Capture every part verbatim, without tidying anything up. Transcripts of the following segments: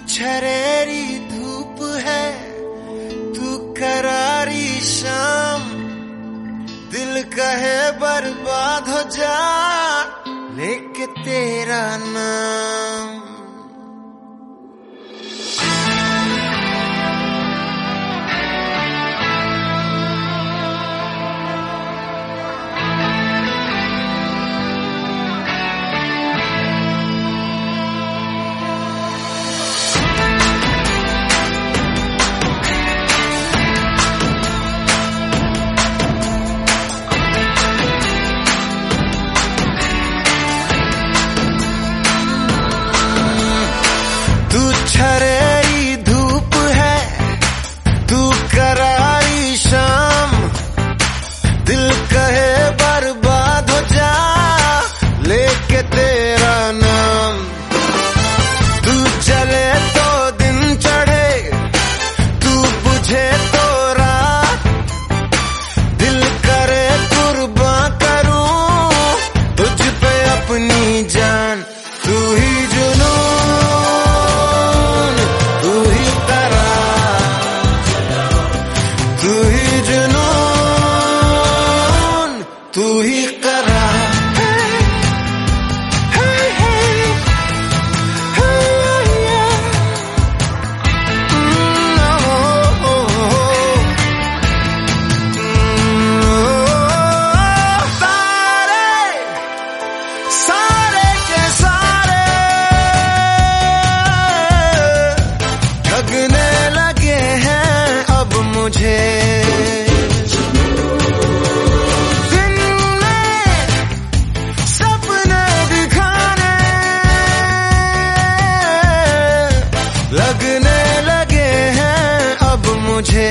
छरेरी धूप है, तू करारी शाम, दिल कहे बर्बाद हो जा लेके तेरा नाम। छरेरी धूप है, तू करारी शाम, दिल कहे बर्बाद हो जा लेके तेरा नाम। तू चले तो दिन चढ़े, तू बुझे तो रात, दिल करे कुर्बान करूं तुझ पे अपनी जान। तू ही जुनून, तू ही करा, hey, hey, hey, hey, yeah. mm, oh, oh, oh. Mm, oh, सारे सारे के सारे ठगने लगे हैं अब मुझे। लगने लगे हैं अब मुझे,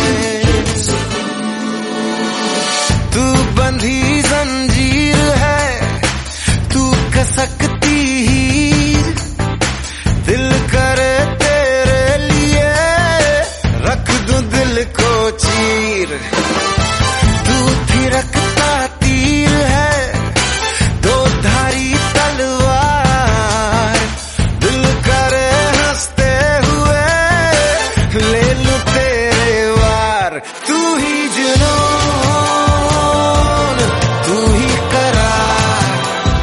तू बंधी जंजीर है, तू कसकती हीर, दिल करे तेरे लिए रख दूं दिल को चीर। तू थिरकता तीर है, दो धारी तलवार, दिल करे ले लूं तेरे वार। तू ही जुनून, तू ही करार,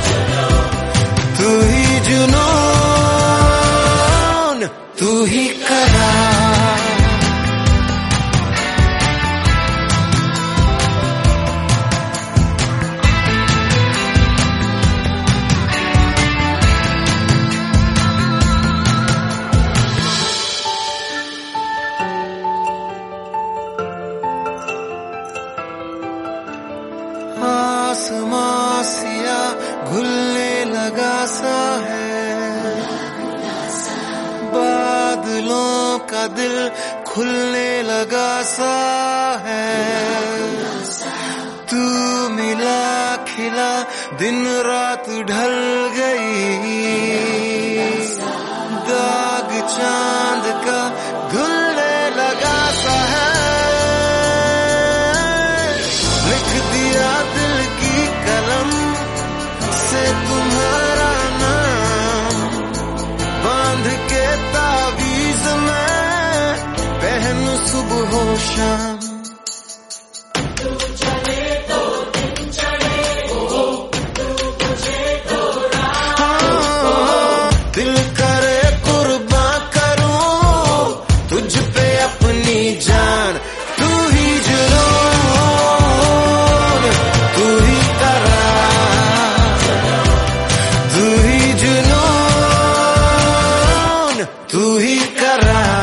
तू ही जुनून, तू ही करार। आसमां सिया घुलने लगा सा है, बादलों का दिल खुलने लगा सा है। तू मिला खिला दिन रात ढल गई, दाग चांद का धुलने लगा सा है। लिख दिया दिल की कलम से तुम्हारा नाम, बांध के तावीज में पहनूं सुबह हो शाम। तू चले तो दिन चढ़े, तू बुझे तो रात, दिल करे कुर्बान करूं तुझ पे अपनी जान। तू ही जुनून, तू ही करार, तू ही जुनून, तू ही करार।